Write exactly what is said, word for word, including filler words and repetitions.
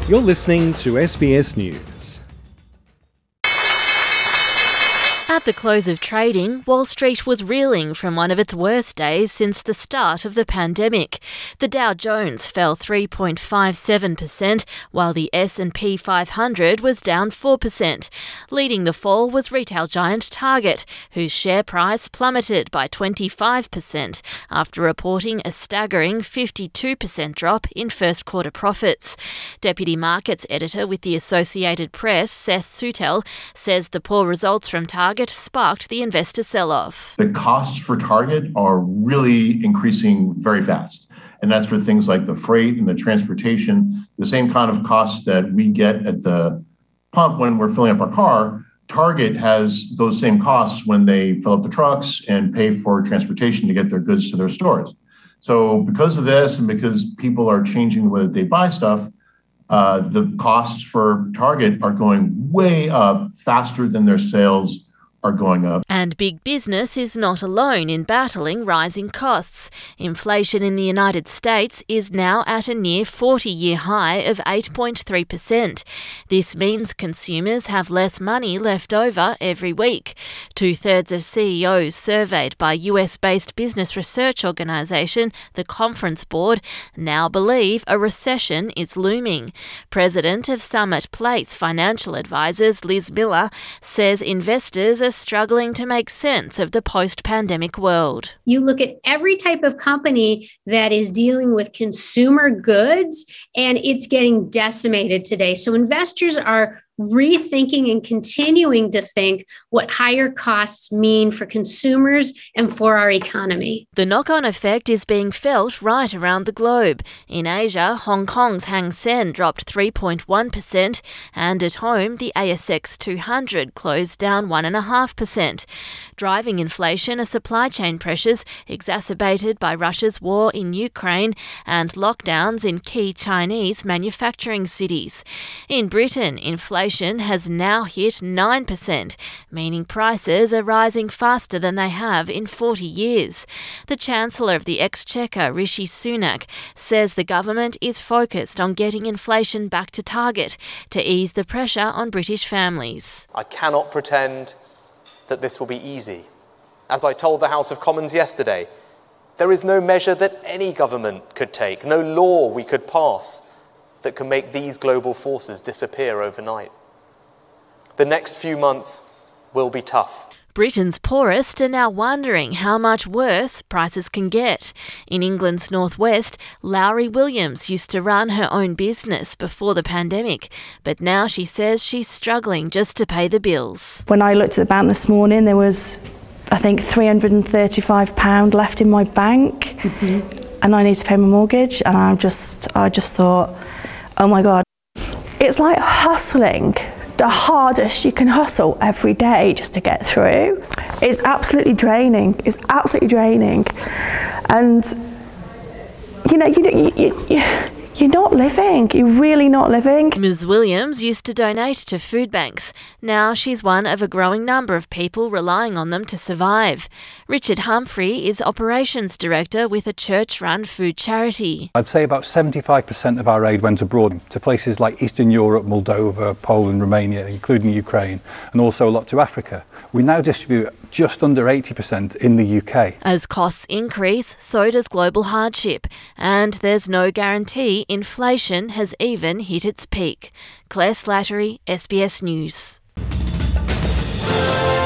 You're listening to S B S News. At the close of trading, Wall Street was reeling from one of its worst days since the start of the pandemic. The Dow Jones fell three point five seven percent, while the S and P five hundred was down four percent. Leading the fall was retail giant Target, whose share price plummeted by twenty-five percent after reporting a staggering fifty-two percent drop in first quarter profits. Deputy Markets Editor with the Associated Press, Seth Sutel, says the poor results from Target sparked the investor sell-off. The costs for Target are really increasing very fast. And that's for things like the freight and the transportation, the same kind of costs that we get at the pump when we're filling up our car. Target has those same costs when they fill up the trucks and pay for transportation to get their goods to their stores. So because of this and because people are changing the way that they buy stuff, uh, the costs for Target are going way up faster than their sales are going up. And big business is not alone in battling rising costs. Inflation in the United States is now at a near forty-year high of eight point three percent. This means consumers have less money left over every week. Two-thirds of C E Os surveyed by U S-based business research organisation the Conference Board now believe a recession is looming. President of Summit Place Financial Advisors, Liz Miller, says investors are struggling to make sense of the post-pandemic world. You look at every type of company that is dealing with consumer goods, and it's getting decimated today. So investors are rethinking and continuing to think what higher costs mean for consumers and for our economy. The knock-on effect is being felt right around the globe. In Asia, Hong Kong's Hang Seng dropped three point one percent, and at home, the A S X two hundred closed down one point five percent. Driving inflation are supply chain pressures exacerbated by Russia's war in Ukraine and lockdowns in key Chinese manufacturing cities. In Britain, inflation has now hit nine percent, meaning prices are rising faster than they have in forty years. The Chancellor of the Exchequer, Rishi Sunak, says the government is focused on getting inflation back to target to ease the pressure on British families. I cannot pretend that this will be easy. As I told the House of Commons yesterday, there is no measure that any government could take, no law we could pass that can make these global forces disappear overnight. The next few months will be tough. Britain's poorest are now wondering how much worse prices can get. In England's northwest, Lowry Williams used to run her own business before the pandemic, but now she says she's struggling just to pay the bills. When I looked at the bank this morning, there was, I think, three hundred thirty-five pounds left in my bank, mm-hmm. and I need to pay my mortgage, and I just, I just thought, oh my God, it's like hustling. The hardest you can hustle every day just to get through. It's absolutely draining. It's absolutely draining. And, you know, you, you, you, you're not living. You're really not living. Miz Williams used to donate to food banks. Now she's one of a growing number of people relying on them to survive. Richard Humphrey is Operations Director with a church-run food charity. I'd say about seventy-five percent of our aid went abroad to places like Eastern Europe, Moldova, Poland, Romania, including Ukraine, and also a lot to Africa. We now distribute just under eighty percent in the U K. As costs increase, so does global hardship, and there's no guarantee inflation has even hit its peak. Claire Slattery, S B S News.